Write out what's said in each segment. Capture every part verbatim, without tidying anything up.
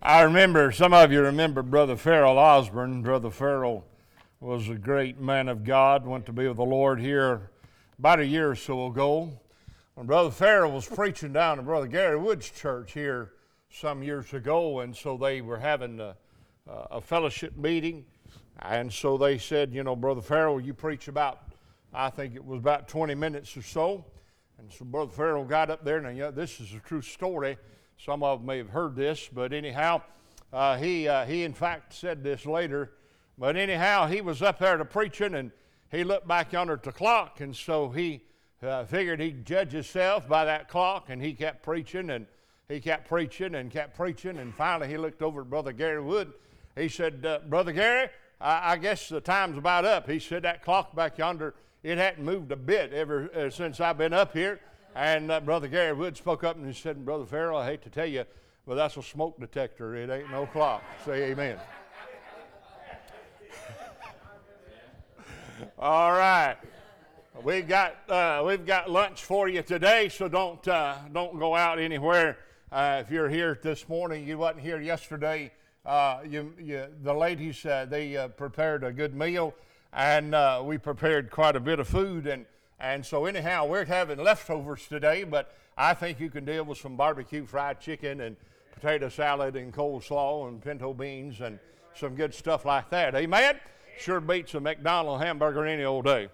I remember, some of you remember Brother Farrell Osborne. Brother Farrell was a great man of God, went to be with the Lord here about a year or so ago. When Brother Farrell was preaching down at Brother Gary Wood's church here some years ago, and so they were having a, a fellowship meeting, and so they said, you know, Brother Farrell, you preach about, I think it was about twenty minutes or so. And so Brother Farrell got up there, and you know, this is a true story. Some of them may have heard this, but anyhow, uh, he uh, he in fact said this later. But anyhow, he was up there to preaching, and he looked back yonder at the clock, and so he uh, figured he'd judge himself by that clock, and he kept preaching, and he kept preaching, and kept preaching, and finally he looked over at Brother Gary Wood. He said, uh, Brother Gary, I, I guess the time's about up. He said, that clock back yonder, it hadn't moved a bit ever uh, since I've been up here. And uh, Brother Gary Wood spoke up and he said, Brother Farrell, I hate to tell you, but that's a smoke detector. It ain't no clock. Say amen. All right. We've got uh, we've got lunch for you today, so don't uh, don't go out anywhere. Uh, if you're here this morning, you wasn't here yesterday. Uh, you, you, the ladies uh, they uh, prepared a good meal, and uh, we prepared quite a bit of food, and. And so anyhow, we're having leftovers today, but I think you can deal with some barbecue fried chicken and potato salad and coleslaw and pinto beans and some good stuff like that. Amen? Sure beats a McDonald's hamburger any old day.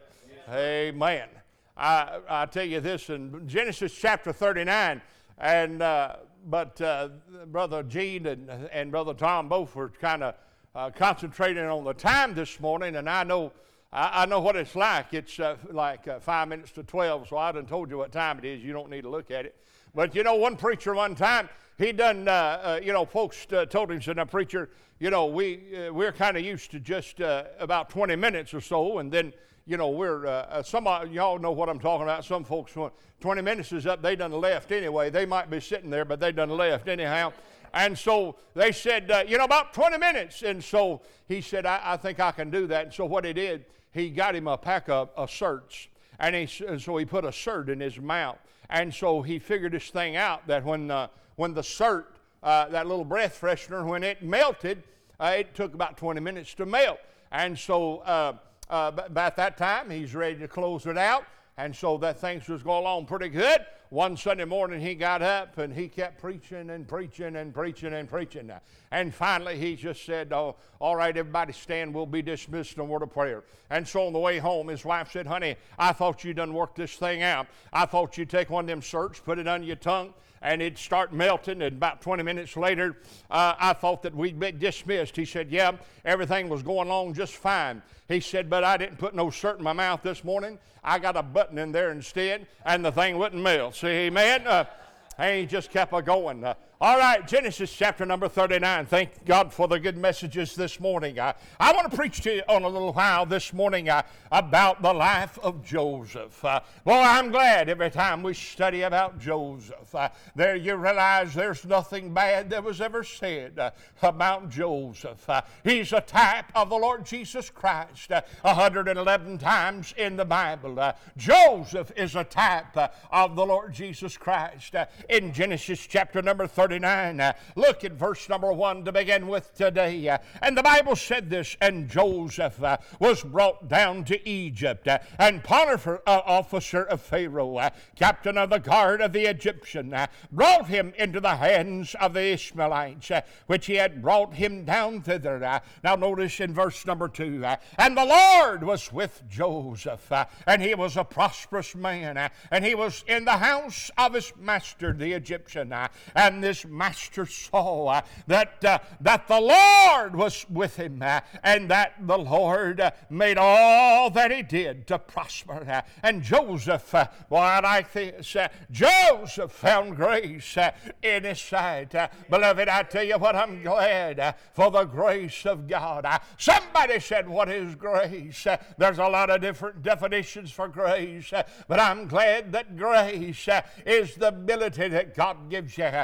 Amen. I, I tell you this in Genesis chapter thirty-nine, and uh, but uh, Brother Gene and, and Brother Tom both were kind of uh, concentrating on the time this morning, and I know I know what it's like. It's uh, like uh, five minutes to twelve, so I done told you what time it is. You don't need to look at it. But, you know, one preacher one time, he done, uh, uh, you know, folks uh, told him, said, now, preacher, you know, we, uh, we're kind of used to just uh, about twenty minutes or so, and then, you know, we're, uh, uh, some of y'all know what I'm talking about. Some folks, when twenty minutes is up, they done left anyway. They might be sitting there, but they done left anyhow. And so they said, uh, you know, about twenty minutes. And so he said, I, I think I can do that. And so what he did, he got him a pack of, of certs, and, he, and so he put a cert in his mouth. And so he figured this thing out, that when, uh, when the cert, uh, that little breath freshener, when it melted, uh, it took about twenty minutes to melt. And so uh, uh, about that time, he's ready to close it out. And so that thing was going along pretty good. One Sunday morning he got up and he kept preaching and preaching and preaching and preaching. And finally he just said, oh, all right, everybody stand, we'll be dismissed in a word of prayer. And so on the way home, his wife said, honey, I thought you done worked this thing out. I thought you'd take one of them certs, put it under your tongue, and it'd start melting, and about twenty minutes later, uh, I thought that we'd be dismissed. He said, yeah, everything was going along just fine. He said, but I didn't put no cert in my mouth this morning. I got a button in there instead, and the thing wouldn't melt. See, amen? Uh, and he just kept a going. Uh, all right, Genesis chapter number thirty-nine. Thank God for the good messages this morning. I, I want to preach to you on a little while this morning uh, about the life of Joseph. Uh, boy, I'm glad every time we study about Joseph. Uh, there you realize there's nothing bad that was ever said uh, about Joseph. Uh, he's a type of the Lord Jesus Christ uh, one hundred eleven times in the Bible. Uh, Joseph is a type uh, of the Lord Jesus Christ. Uh, in Genesis chapter number thirty-nine, Uh, look at verse number one to begin with today. Uh, and the Bible said this, and Joseph uh, was brought down to Egypt, uh, and Potiphar, uh, officer of Pharaoh, uh, captain of the guard of the Egyptian, uh, brought him into the hands of the Ishmaelites, uh, which he had brought him down thither. Uh, now notice in verse number two, uh, and the Lord was with Joseph, uh, and he was a prosperous man, uh, and he was in the house of his master, the Egyptian, uh, and this master saw uh, that uh, that the Lord was with him, uh, and that the Lord uh, made all that he did to prosper. Uh, and Joseph, uh, what I think, uh, Joseph found grace uh, in his sight. Uh, beloved, I tell you what, I'm glad uh, for the grace of God. Uh, somebody said, what is grace? Uh, there's a lot of different definitions for grace, uh, but I'm glad that grace uh, is the ability that God gives you uh, to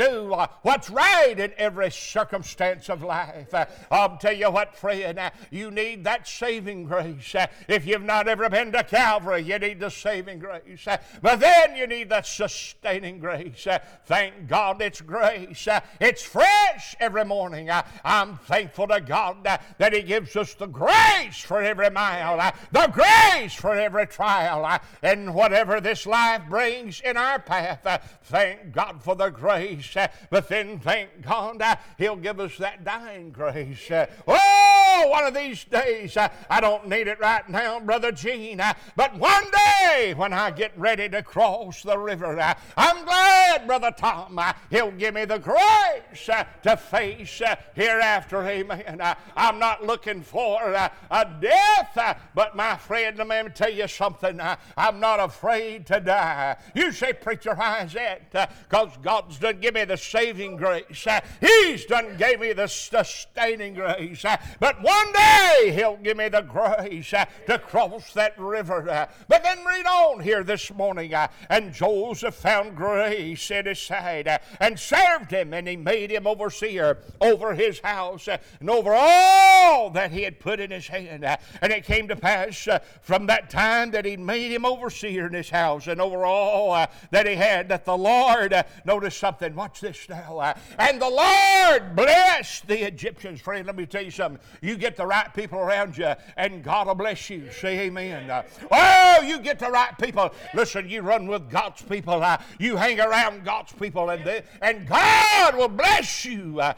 do uh, what's right in every circumstance of life. Uh, I'll tell you what, friend, uh, you need that saving grace. Uh, if you've not ever been to Calvary, you need the saving grace. Uh, but then you need that sustaining grace. Uh, thank God it's grace. Uh, it's fresh every morning. Uh, I'm thankful to God uh, that He gives us the grace for every mile, uh, the grace for every trial, uh, and whatever this life brings in our path. Uh, thank God for the grace. Uh, but then thank God uh, He'll give us that dying grace. Uh, oh, one of these days, uh, I don't need it right now, Brother Gene, uh, but one day when I get ready to cross the river, uh, I'm glad, Brother Tom, uh, He'll give me the grace uh, to face uh, hereafter. Amen. Uh, I'm not looking for uh, a death, uh, but my friend, let me tell you something. Uh, I'm not afraid to die. You say, preacher, why is that? Because uh, God's done give me the saving grace. Uh, he's done gave me the sustaining grace. Uh, but one day He'll give me the grace uh, to cross that river. Uh, but then read on here this morning. Uh, and Joseph found grace in his sight uh, and served him, and he made him overseer over his house uh, and over all that he had put in his hand. Uh, and it came to pass uh, from that time that he made him overseer in his house and over all uh, that he had, that the Lord, uh, notice something, watch this now, uh, and the Lord blessed the Egyptians. Friend, let me tell you something. You get the right people around you, and God will bless you. Say amen. Uh, oh, you get the right people. Listen, you run with God's people. Uh, you hang around God's people, and, they, and God will bless you. Uh,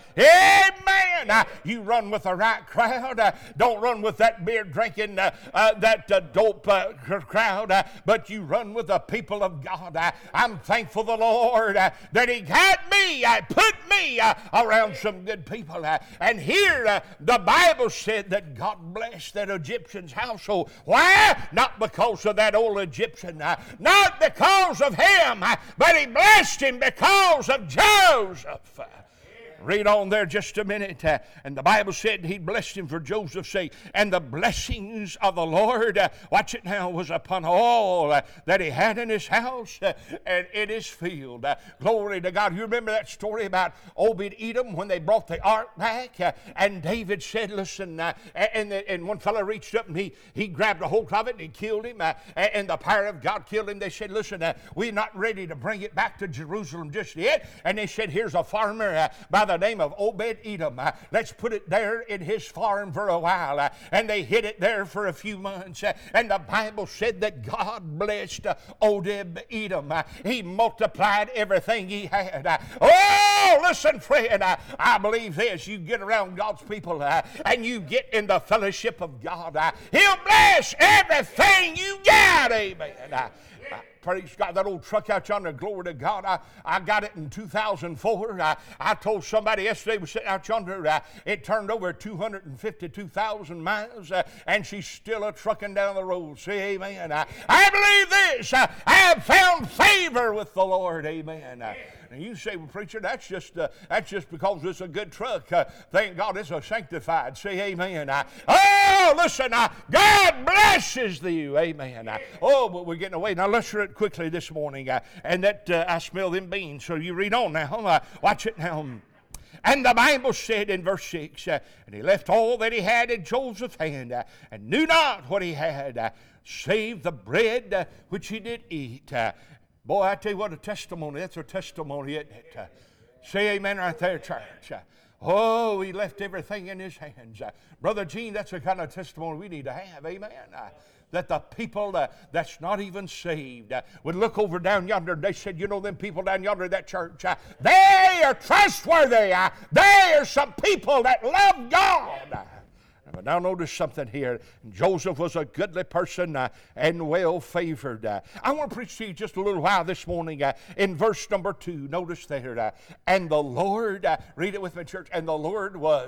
amen. Uh, you run with the right crowd. Uh, don't run with that beer drinking, uh, uh, that uh, dope uh, crowd, uh, but you run with the people of God. Uh, I'm thankful the Lord uh, that He got me, uh, put me uh, around some good people. Uh, and here uh, the Bible said that God blessed that Egyptian's household. Why? Not because of that old Egyptian, uh, not because of him, uh, but He blessed him because of Joseph. Uh, Read on there just a minute. Uh, and the Bible said He blessed him for Joseph's sake. And the blessings of the Lord, uh, watch it now, was upon all uh, that he had in his house uh, and in his field. Uh, glory to God. You remember that story about Obed-Edom when they brought the ark back? Uh, and David said, listen, uh, and, the, and one fellow reached up and he, he grabbed a hold of it and he killed him. Uh, and the power of God killed him. They said, listen, uh, we're not ready to bring it back to Jerusalem just yet. And they said, here's a farmer uh, by the name of Obed-Edom. Uh, let's put it there in his farm for a while. Uh, and they hid it there for a few months. Uh, and the Bible said that God blessed uh, Obed-Edom. Uh, he multiplied everything he had. Uh, oh, listen, friend, uh, I believe this. You get around God's people uh, and you get in the fellowship of God. Uh, he'll bless everything you got. Amen. Uh, Praise God, that old truck out yonder, glory to God. I, I got it in two thousand four. I, I told somebody yesterday, was sitting out yonder, uh, it turned over two hundred fifty-two thousand miles, uh, and she's still a trucking down the road. Say amen. I, I believe this. Uh, I have found favor with the Lord. Amen. Uh, and you say, well, preacher, that's just uh, that's just because it's a good truck. Uh, thank God it's a sanctified. Say amen. Uh, oh, listen, uh, God blesses you. Amen. Uh, oh, but we're getting away. Now let's read it quickly this morning. Uh, and that uh, I smell them beans. So you read on now. Uh, watch it now. And the Bible said in verse six, uh, and he left all that he had in Joseph's hand, uh, and knew not what he had, uh, save the bread uh, which he did eat. Uh, boy, I tell you what, a testimony. That's a testimony, isn't it? Uh, say amen right there, church. Uh, oh, he left everything in his hands. Uh, Brother Gene, that's the kind of testimony we need to have. Amen. Uh, that the people uh, that's not even saved uh, would look over down yonder and they said, you know, them people down yonder at that church, uh, they are trustworthy. Uh, they are some people that love God. Uh, but now notice something here. Joseph was a goodly person uh, and well favored. Uh, I want to preach to you just a little while this morning uh, in verse number two. Notice there. Uh, and the Lord, uh, read it with me, church, and the Lord was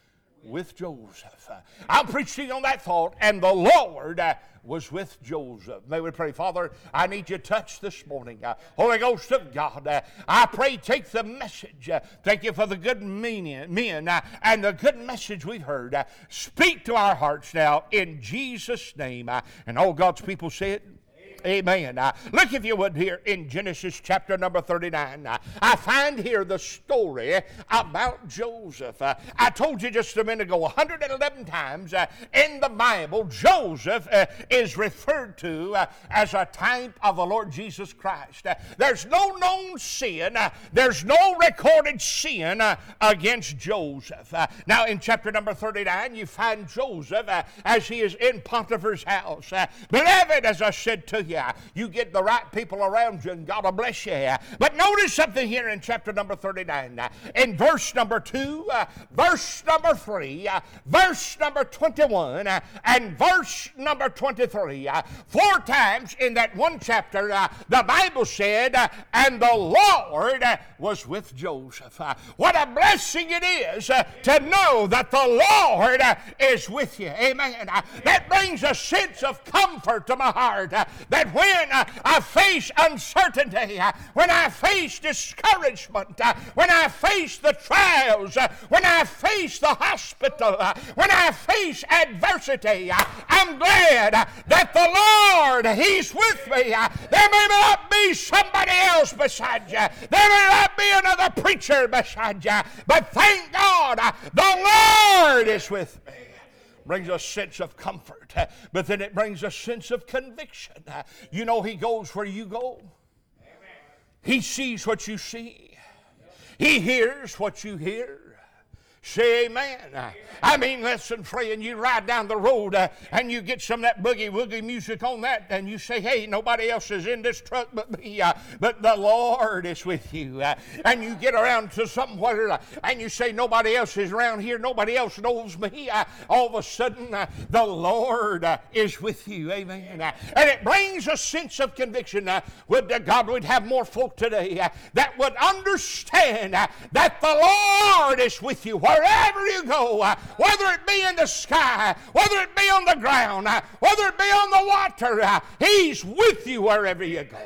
with Joseph. Uh, I'll preach to you on that thought. And the Lord uh, was with Joseph. May we pray. Father, I need your touch this morning. Uh, Holy Ghost of God, uh, I pray take the message. Uh, thank you for the good meaning, men uh, and the good message we've heard. Uh, speak to our hearts now in Jesus' name. Uh, and all God's people say it. Amen. Uh, look, if you would, here in Genesis chapter number thirty-nine. Uh, I find here the story about Joseph. Uh, I told you just a minute ago, one hundred eleven times uh, in the Bible, Joseph uh, is referred to uh, as a type of the Lord Jesus Christ. Uh, there's no known sin. Uh, there's no recorded sin uh, against Joseph. Uh, now, in chapter number thirty-nine, you find Joseph uh, as he is in Potiphar's house. Uh, beloved, as I said to you, you get the right people around you and God will bless you. But notice something here in chapter number thirty-nine. In verse number two, uh, verse number three, uh, verse number twenty-one, uh, and verse number twenty-three. Uh, four times in that one chapter, uh, the Bible said, uh, and the Lord uh, was with Joseph. Uh, what a blessing it is uh, to know that the Lord uh, is with you. Amen. Uh, that brings a sense of comfort to my heart. Uh, that when uh, I face uncertainty, uh, when I face discouragement, uh, when I face the trials, uh, when I face the hospital, uh, when I face adversity, uh, I'm glad uh, that the Lord, He's with me. Uh, there may not be somebody else beside you. There may not be another preacher beside you. But thank God, uh, the Lord is with me. Brings a sense of comfort, uh, but then it brings a sense of conviction. Uh, you know, He goes where you go. Amen. He sees what you see. He hears what you hear. Say amen. Amen. I mean, listen, friend, you ride down the road uh, and you get some of that boogie-woogie music on that and you say, hey, nobody else is in this truck but me, uh, but the Lord is with you. Uh, and you get around to somewhere uh, and you say, nobody else is around here, nobody else knows me. Uh, all of a sudden, uh, the Lord uh, is with you. Amen. Uh, and it brings a sense of conviction. Uh, would to God we'd have more folk today uh, that would understand uh, that the Lord is with you wherever you go, uh, whether it be in the sky, whether it be on the ground, uh, whether it be on the water, uh, He's with you wherever you go.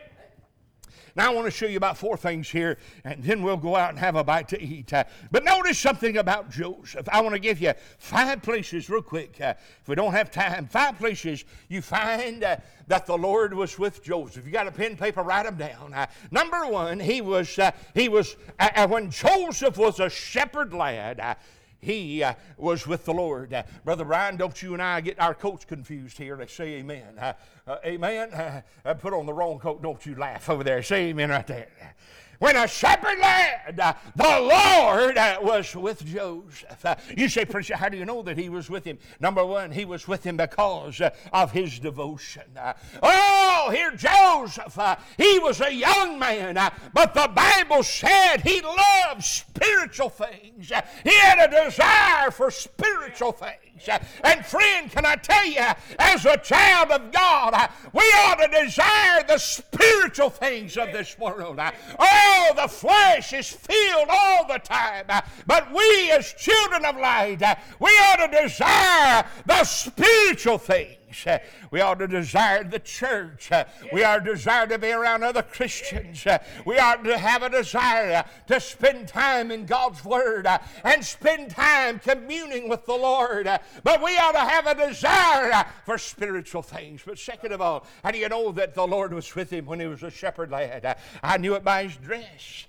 Now I want to show you about four things here, and then we'll go out and have a bite to eat. Uh, but notice something about Joseph. I want to give you five places real quick. Uh, if we don't have time, five places you find uh, that the Lord was with Joseph. You got a pen, paper, write them down. Uh, number one, he was, uh, he was uh, when Joseph was a shepherd lad, uh, he uh, was with the Lord. Uh, Brother Brian, don't you and I get our coats confused here? Let's say amen. Uh, uh, amen. Uh, I put on the wrong coat. Don't you laugh over there. Say amen right there. When a shepherd lad, uh, the Lord uh, was with Joseph. Uh, you say, preacher, how do you know that He was with him? Number one, He was with him because uh, of his devotion. Uh, oh, here Joseph, uh, he was a young man, uh, but the Bible said he loved spiritual things. Uh, he had a desire for spiritual things. Uh, and friend, can I tell you, as a child of God, uh, we ought to desire the spiritual things of this world. Uh, oh, Oh, the flesh is filled all the time. Uh, but we as children of light, uh, we ought to desire the spiritual things. Uh, we ought to desire the church. Uh, we ought to desire to be around other Christians. Uh, we ought to have a desire uh, to spend time in God's Word uh, and spend time communing with the Lord. Uh, but we ought to have a desire uh, for spiritual things. But second of all, how do you know that the Lord was with him when he was a shepherd lad? Uh, I knew it by his dress.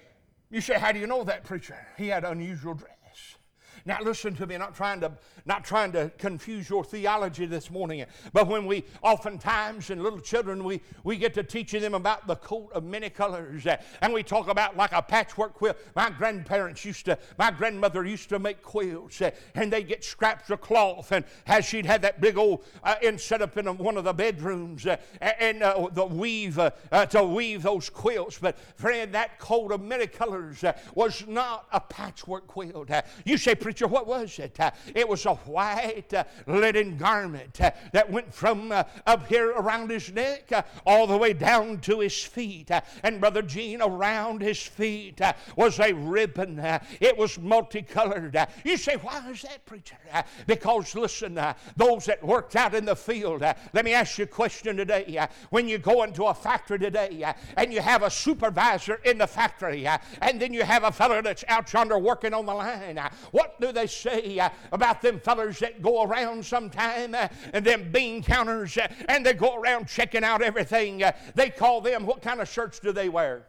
You say, how do you know that, preacher? He had unusual dress. Now listen to me, not trying to not trying to confuse your theology this morning, but when we oftentimes in little children we, we get to teaching them about the coat of many colors, uh, and we talk about like a patchwork quilt. My grandparents used to, my grandmother used to make quilts, uh, and they get scraps of cloth, and as she'd had that big old uh, in set up in a, one of the bedrooms, uh, and uh, the weave uh, uh, to weave those quilts. But friend, that coat of many colors uh, was not a patchwork quilt. Uh, you say, preacher, what was it? Uh, it was a white uh, linen garment uh, that went from uh, up here around his neck uh, all the way down to his feet. Uh, and Brother Gene, around his feet uh, was a ribbon. Uh, it was multicolored. Uh, you say, why is that, preacher? Uh, because, listen, uh, those that worked out in the field, uh, let me ask you a question today. Uh, when you go into a factory today uh, and you have a supervisor in the factory uh, and then you have a fellow that's out yonder working on the line, uh, what what do they say uh, about them fellers that go around sometime uh, and them bean counters uh, and they go around checking out everything. Uh, they call them, what kind of shirts do they wear?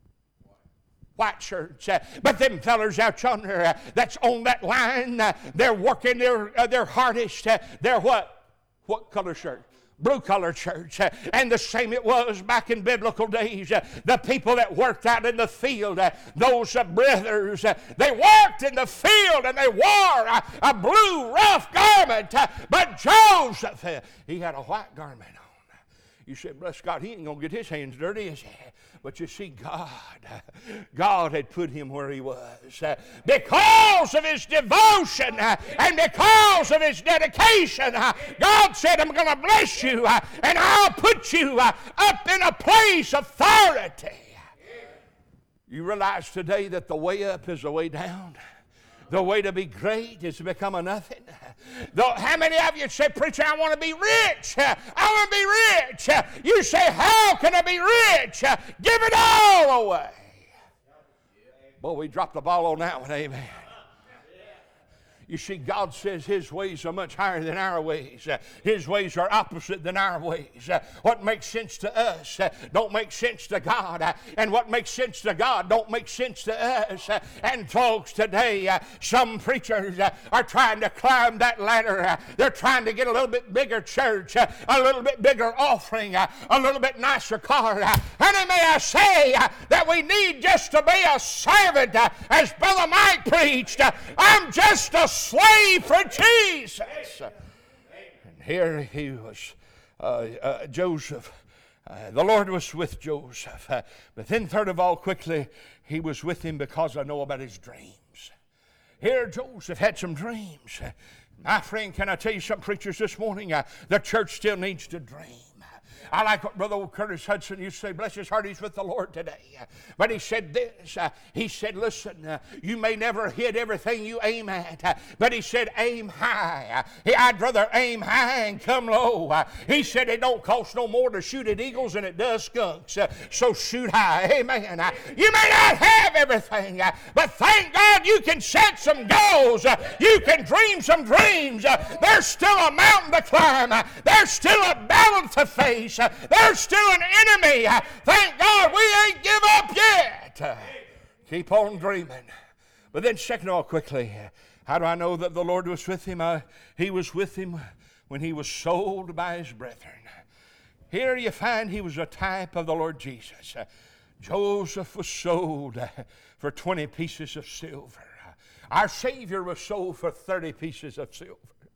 White shirts. Uh, but them fellers out yonder uh, that's on that line, uh, they're working their, uh, their hardest. Uh, they're what? What color shirt? Blue collar church. Uh, and the same it was back in biblical days. Uh, the people that worked out in the field, uh, those uh, brothers, uh, they worked in the field and they wore a, a blue rough garment. Uh, but Joseph, uh, he had a white garment on. You said, bless God, he ain't going to get his hands dirty, is he? But you see, God, God had put him where he was. Uh, because of his devotion uh, and because of his dedication, uh, God said, I'm going to bless you uh, and I'll put you uh, up in a place of authority. You realize today that the way up is the way down? The way to be great is to become a nothing. Though, how many of you say, preacher, I want to be rich. I want to be rich. You say, how can I be rich? Give it all away. Boy, we dropped the ball on that one, amen. You see, God says his ways are much higher than our ways. Uh, his ways are opposite than our ways. Uh, what makes sense to us uh, don't make sense to God. Uh, and what makes sense to God don't make sense to us. Uh, and folks, today, uh, some preachers uh, are trying to climb that ladder. Uh, they're trying to get a little bit bigger church, uh, a little bit bigger offering, uh, a little bit nicer car. Uh, and may I say uh, that we need just to be a servant. Uh, as Brother Mike preached, uh, I'm just a slave for Jesus. And here he was, uh, uh, Joseph. Uh, the Lord was with Joseph. Uh, but then third of all, quickly, he was with him because I know about his dreams. Here Joseph had some dreams. Uh, my friend, can I tell you something, preachers, this morning? Uh, the church still needs to dream. I like what Brother Curtis Hudson used to say, bless his heart, he's with the Lord today. But he said this, uh, he said, listen, uh, you may never hit everything you aim at, uh, but he said, aim high. Uh, I'd rather aim high and come low. Uh, he said, it don't cost no more to shoot at eagles than it does skunks, uh, so shoot high. Amen. Uh, you may not have everything, uh, but thank God you can set some goals. Uh, you can dream some dreams. Uh, there's still a mountain to climb. Uh, there's still a battle to face. Uh, there's still an enemy. Uh, thank God we ain't give up yet. Uh, keep on dreaming. But then second of all, quickly, uh, how do I know that the Lord was with him? Uh, he was with him when he was sold by his brethren. Here you find he was a type of the Lord Jesus. Uh, Joseph was sold uh, for twenty pieces of silver. Uh, our Savior was sold for thirty pieces of silver.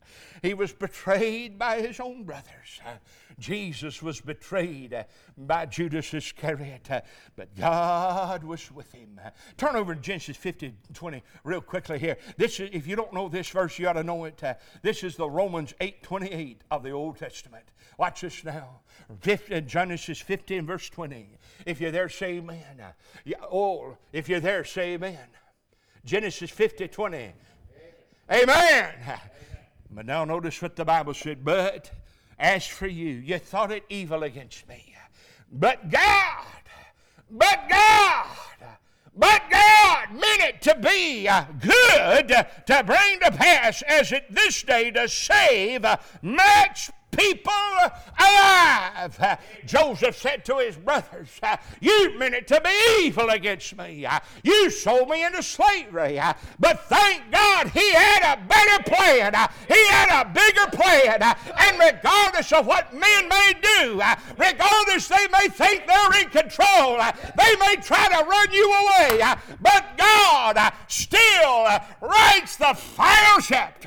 He was betrayed by his own brothers. Uh, Jesus was betrayed uh, by Judas Iscariot, uh, but God was with him. Uh, turn over to Genesis fifty, twenty real quickly here. This is, if you don't know this verse, you ought to know it. Uh, this is the Romans eight twenty-eight of the Old Testament. Watch this now. Genesis fifty and verse twenty. If you're there, say amen. Uh, yeah, oh, if you're there, say amen. Genesis fifty, twenty. Amen. Amen. But now notice what the Bible said. But as for you, you thought it evil against me. But God, but God, but God meant it to be good to bring to pass as it this day to save much people alive. Uh, Joseph said to his brothers, uh, you meant it to be evil against me. Uh, you sold me into slavery. Uh, but thank God he had a better plan. Uh, he had a bigger plan. Uh, and regardless of what men may do, uh, regardless they may think they're in control, uh, they may try to run you away. Uh, but God uh, still uh, writes the final chapter.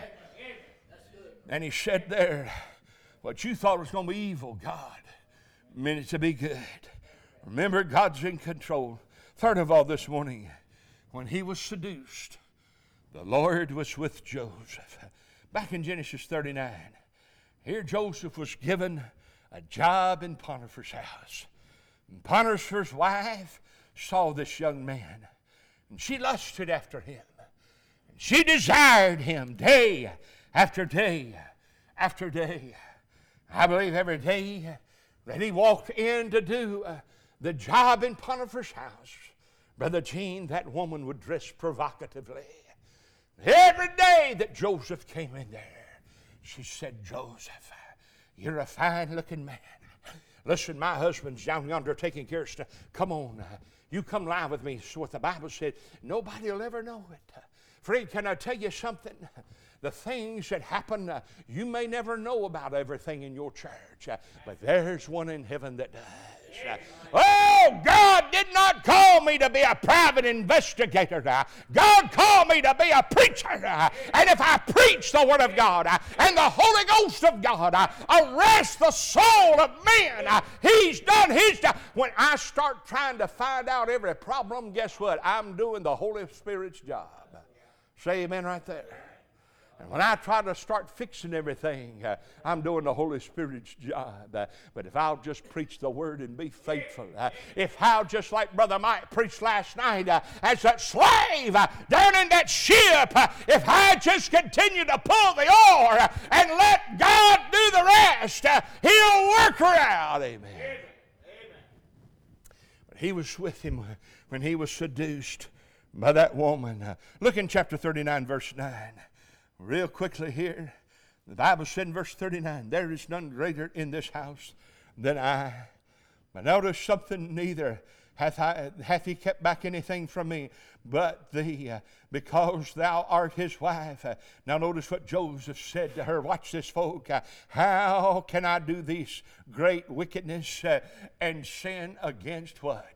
And he said there, what you thought was going to be evil, God meant it to be good. Remember, God's in control. Third of all, this morning, when he was seduced, the Lord was with Joseph. Back in Genesis thirty-nine, here Joseph was given a job in Potiphar's house. And Potiphar's wife saw this young man, and she lusted after him. And she desired him day after day after day. I believe every day that he walked in to do uh, the job in Potiphar's house, Brother Gene, that woman would dress provocatively. Every day that Joseph came in there, she said, Joseph, you're a fine-looking man. Listen, my husband's down yonder taking care of stuff. Come on, uh, you come lie with me. So what the Bible said, nobody will ever know it. Friend, can I tell you something? The things that happen, uh, you may never know about everything in your church, uh, but there's one in heaven that does. Uh, oh, God did not call me to be a private investigator. Uh, God called me to be a preacher. Uh, and if I preach the Word of God uh, and the Holy Ghost of God uh, arrests the soul of men, uh, He's done His job. When I start trying to find out every problem, guess what? I'm doing the Holy Spirit's job. Say amen right there. And when I try to start fixing everything, uh, I'm doing the Holy Spirit's job. Uh, but if I'll just preach the Word and be faithful, uh, if I'll just like Brother Mike preached last night, uh, as that slave uh, down in that ship, uh, if I just continue to pull the oar uh, and let God do the rest, uh, He'll work her out. Amen. Amen. But He was with him when he was seduced by that woman. Uh, look in chapter thirty-nine, verse nine. Real quickly here, the Bible said in verse thirty-nine, there is none greater in this house than I. But notice something, neither hath, I, hath he kept back anything from me but thee, uh, because thou art his wife. Uh, now notice what Joseph said to her. Watch this, folk. Uh, how can I do this great wickedness uh, and sin against what?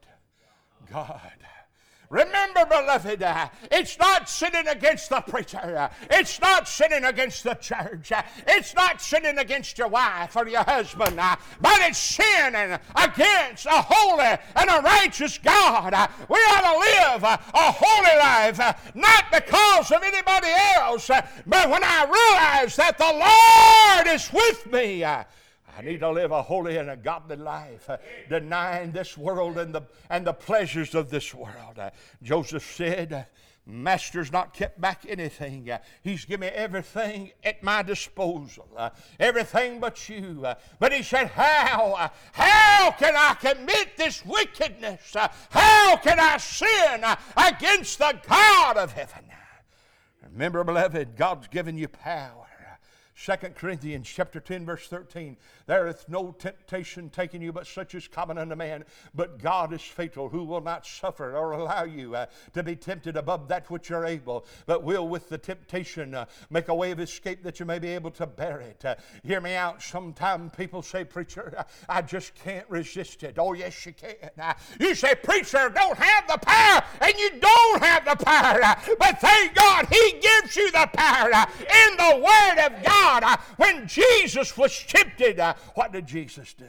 God. Remember, beloved, uh, it's not sinning against the preacher. Uh, it's not sinning against the church. Uh, it's not sinning against your wife or your husband. Uh, but it's sinning against a holy and a righteous God. Uh, we ought to live uh, a holy life, uh, not because of anybody else, uh, but when I realize that the Lord is with me, uh, I need to live a holy and a godly life, uh, denying this world and the and the pleasures of this world. Uh, Joseph said, uh, Master's not kept back anything. Uh, he's given me everything at my disposal, uh, everything but you. Uh, but he said, how? Uh, how can I commit this wickedness? Uh, how can I sin uh, against the God of heaven? Remember, beloved, God's given you power. Second Corinthians chapter ten, verse thirteen. There is no temptation taken you but such as common unto man. But God is faithful, who will not suffer or allow you uh, to be tempted above that which you're able, but will with the temptation uh, make a way of escape that you may be able to bear it. Uh, hear me out. Sometimes people say, preacher, I just can't resist it. Oh, yes, you can. Uh, you say, preacher, don't have the power, and you don't have the power. Uh, but thank God He gives you the power uh, in the Word of God. Uh, when Jesus was tempted, uh, what did Jesus do?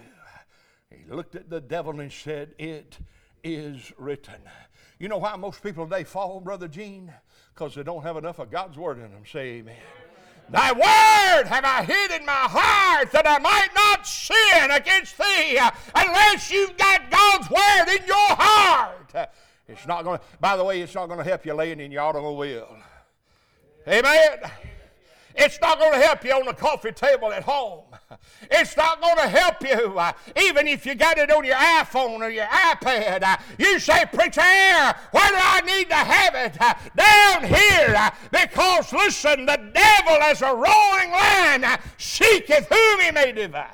He looked at the devil and said, it is written. You know why most people today fall, Brother Gene? Because they don't have enough of God's Word in them. Say amen. Thy word have I hid in my heart that I might not sin against thee. Uh, unless you've got God's Word in your heart. Uh, it's not going to, by the way, it's not going to help you laying in your automobile. Amen. It's not going to help you on the coffee table at home. It's not going to help you uh, even if you got it on your iPhone or your iPad. Uh, you say, preacher, where do I need to have it? Uh, down here. Uh, because, listen, the devil as a roaring lion uh, seeketh whom he may devour.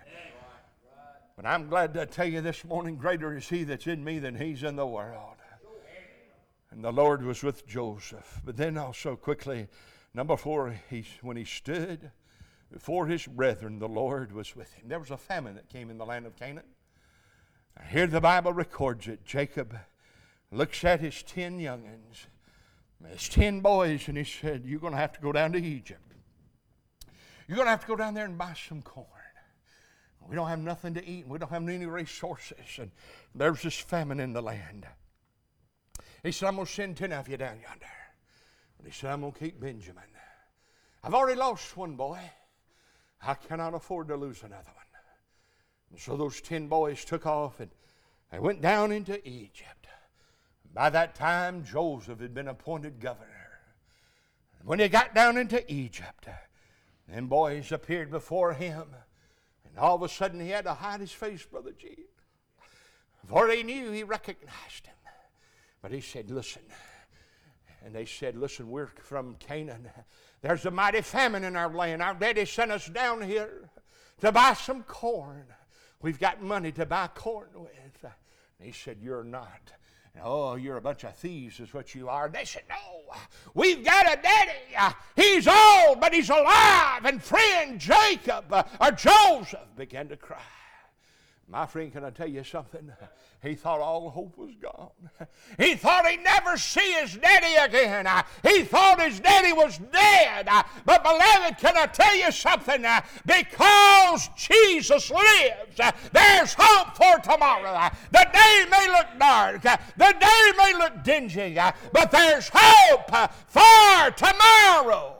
But I'm glad to tell you this morning, greater is he that's in me than he's in the world. And the Lord was with Joseph. But then also quickly, number four, he, when he stood before his brethren, the Lord was with him. There was a famine that came in the land of Canaan. Here the Bible records it. Jacob looks at his ten young'uns, his ten boys, and he said, you're going to have to go down to Egypt. You're going to have to go down there and buy some corn. We don't have nothing to eat, and we don't have any resources, and there's this famine in the land. He said, I'm going to send ten of you down yonder. But he said, I'm going to keep Benjamin. I've already lost one boy. I cannot afford to lose another one. And so those ten boys took off and they went down into Egypt. By that time, Joseph had been appointed governor. And when he got down into Egypt, them boys appeared before him. And all of a sudden, he had to hide his face, Brother Gene. For he knew he recognized him. But he said, listen, And they said, listen, we're from Canaan. There's a mighty famine in our land. Our daddy sent us down here to buy some corn. We've got money to buy corn with. And he said, you're not. And, oh, you're a bunch of thieves is what you are. And they said, no, we've got a daddy. He's old, but he's alive. And friend Jacob, uh, or Joseph, began to cry. My friend, can I tell you something? He thought all hope was gone. He thought he'd never see his daddy again. He thought his daddy was dead. But beloved, can I tell you something? Because Jesus lives, there's hope for tomorrow. The day may look dark. The day may look dingy. But there's hope for tomorrow.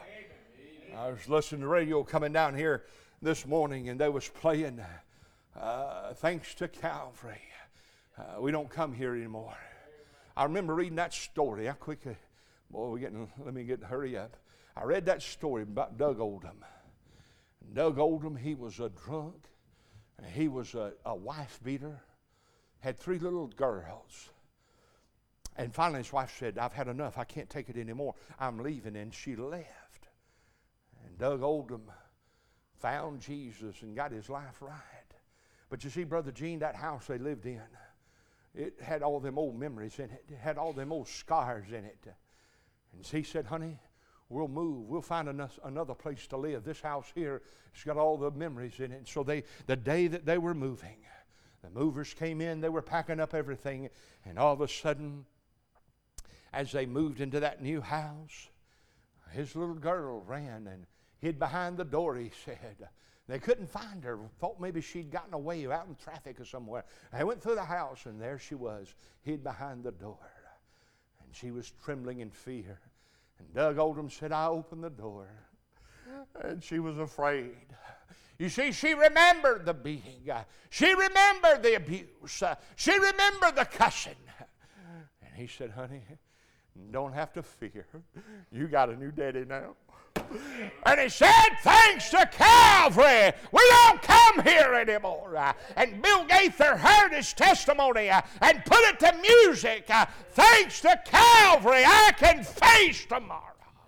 I was listening to the radio coming down here this morning, and they was playing uh, Thanks to Calvary. Uh, we don't come here anymore. I remember reading that story. How quick, uh, boy, we getting. Let me get hurry up. I read that story about Doug Oldham. Doug Oldham, he was a drunk. He was a, a wife beater. Had three little girls. And finally, his wife said, "I've had enough. I can't take it anymore. I'm leaving." And she left. And Doug Oldham found Jesus and got his life right. But you see, Brother Gene, that house they lived in, it had all them old memories in it. It had all them old scars in it. And he said, honey, we'll move. We'll find another place to live. This house here has got all the memories in it. And so they, the day that they were moving, the movers came in. They were packing up everything. And all of a sudden, as they moved into that new house, his little girl ran and hid behind the door, he said. They couldn't find her. Thought maybe she'd gotten away out in traffic or somewhere. They went through the house, and there she was, hid behind the door. And she was trembling in fear. And Doug Oldham said, I opened the door. And she was afraid. You see, she remembered the beating. She remembered the abuse. She remembered the cussing. And he said, honey, don't have to fear. You got a new daddy now. And he said, thanks to Calvary, we don't come here anymore. Uh, and Bill Gaither heard his testimony uh, and put it to music. Uh, thanks to Calvary, I can face tomorrow.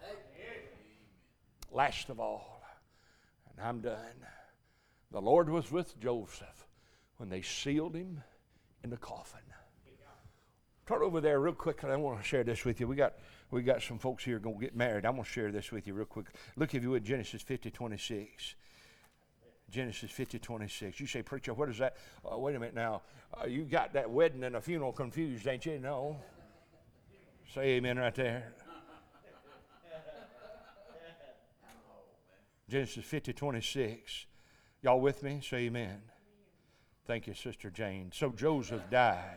Last of all, and I'm done, the Lord was with Joseph when they sealed him in the coffin. Turn over there real quick, and I want to share this with you. We got we got some folks here going to get married. I'm going to share this with you real quick. Look, if you would, Genesis fifty twenty-six. Genesis fifty twenty-six. You say, preacher, what is that? Uh, wait a minute now. Uh, you got that wedding and a funeral confused, ain't you? No. Say amen right there. Genesis fifty twenty-six. Y'all with me? Say amen. Thank you, Sister Jane. So Joseph died.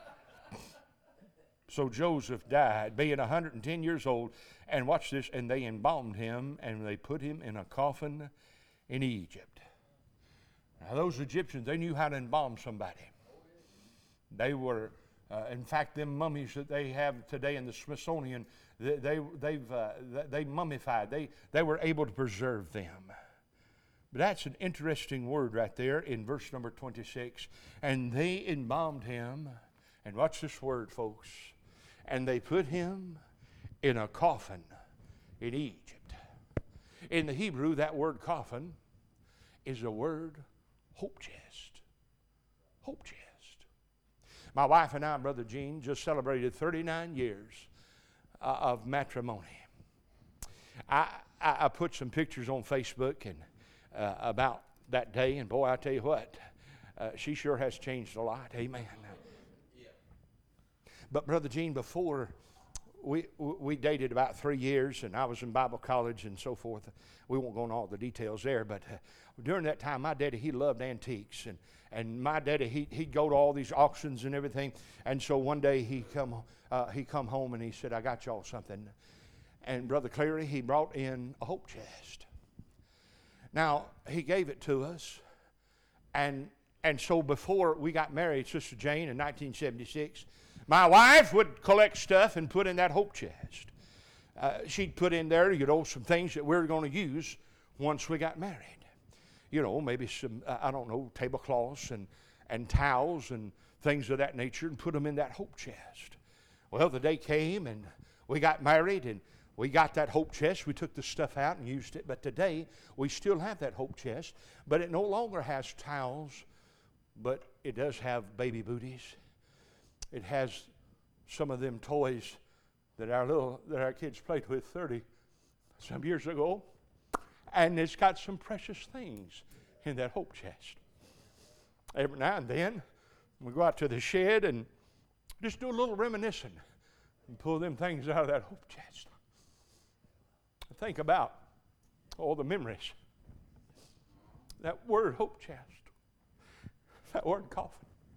So Joseph died, being one hundred ten years old, and watch this, and they embalmed him, and they put him in a coffin in Egypt. Now those Egyptians, they knew how to embalm somebody. They were, uh, in fact, them mummies that they have today in the Smithsonian, they, they, they've, uh, they mummified. They, they were able to preserve them. But that's an interesting word right there in verse number twenty-six. And they embalmed him, and watch this word, folks. And they put him in a coffin in Egypt. In the Hebrew, that word coffin is the word hope chest. Hope chest. My wife and I, Brother Gene, just celebrated thirty-nine years uh, of matrimony. I, I, I put some pictures on Facebook and uh, about that day, and boy, I tell you what, uh, she sure has changed a lot. Amen. But Brother Gene, before we we dated about three years, and I was in Bible college and so forth. We won't go into all the details there, but uh, during that time, my daddy, he loved antiques, and and my daddy, he he'd go to all these auctions and everything. And so one day he come uh, he come home and he said, "I got y'all something." And Brother Cleary, he brought in a hope chest. Now he gave it to us, and and so before we got married, Sister Jane, in nineteen seventy-six. My wife would collect stuff and put in that hope chest. Uh, she'd put in there, you know, some things that we were going to use once we got married. You know, maybe some, uh, I don't know, tablecloths and, and towels and things of that nature, and put them in that hope chest. Well, the day came, and we got married, and we got that hope chest. We took the stuff out and used it. But today, we still have that hope chest. But it no longer has towels, but it does have baby booties. It has some of them toys that our little that our kids played with thirty some years ago. And it's got some precious things in that hope chest. Every now and then, we go out to the shed and just do a little reminiscing and pull them things out of that hope chest. Think about all the memories. That word hope chest. That word coffin.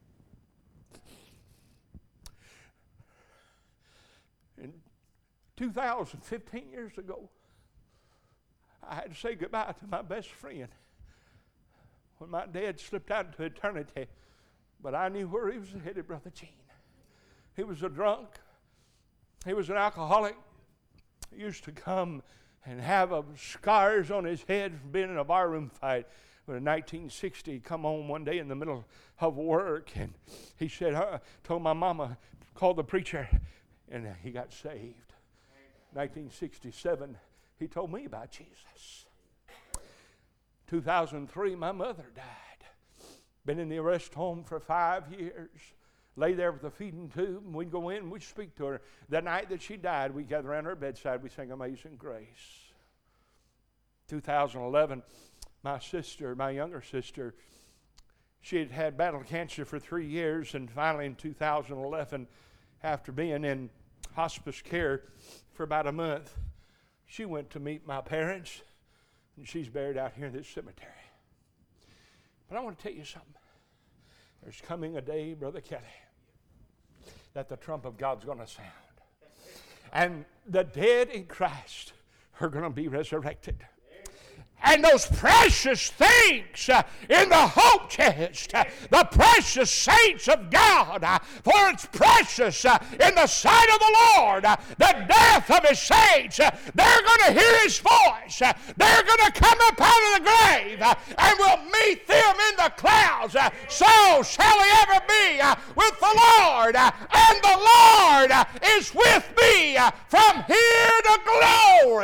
In two thousand, fifteen years ago, I had to say goodbye to my best friend when my dad slipped out into eternity. But I knew where he was headed, Brother Gene. He was a drunk. He was an alcoholic. He used to come and have uh, scars on his head from being in a barroom fight. But in nineteen sixty, he come home one day in the middle of work, and he said, uh, told my mama, called the preacher, and uh, he got saved. nineteen sixty-seven, he told me about Jesus. two thousand three, my mother died. Been in the arrest home for five years. Lay there with a feeding tube, and we'd go in and we'd speak to her. The night that she died, we gathered around her bedside, we sang Amazing Grace. two thousand eleven, my sister, my younger sister, she had had battle cancer for three years, and finally in two thousand eleven, after being in hospice care for about a month, she went to meet my parents, and she's buried out here in this cemetery. But I want to tell you something. There's coming a day, Brother Kelly, that the trump of God's going to sound. And the dead in Christ are going to be resurrected. And those precious things uh, in the hope chest, uh, the precious saints of God, uh, for it's precious uh, in the sight of the Lord, uh, the death of His saints. Uh, they're going to hear His voice. Uh, they're going to come up out of the grave uh, and we'll meet them in the clouds. Uh, so shall He ever be uh, with the Lord. Uh, and the Lord uh, is with me uh, from here to glory.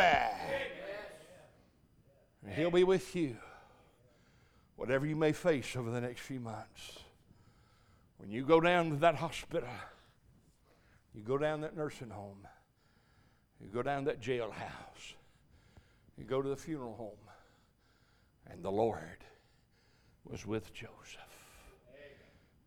He'll be with you, whatever you may face over the next few months. When you go down to that hospital, you go down that nursing home, you go down that jailhouse, you go to the funeral home, and the Lord was with Joseph.